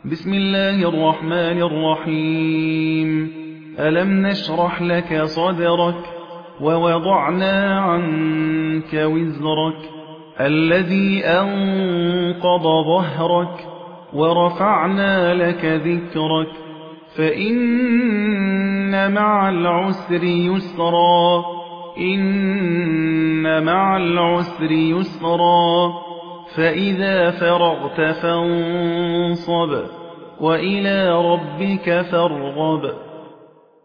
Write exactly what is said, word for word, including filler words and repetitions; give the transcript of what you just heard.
بسم الله الرحمن الرحيم ألم نشرح لك صدرك ووضعنا عنك وزرك الذي أنقض ظهرك ورفعنا لك ذكرك فإن مع العسر يسرا إن مع العسر يسرا فإذا فرغت فانصب وإلى ربك فارغب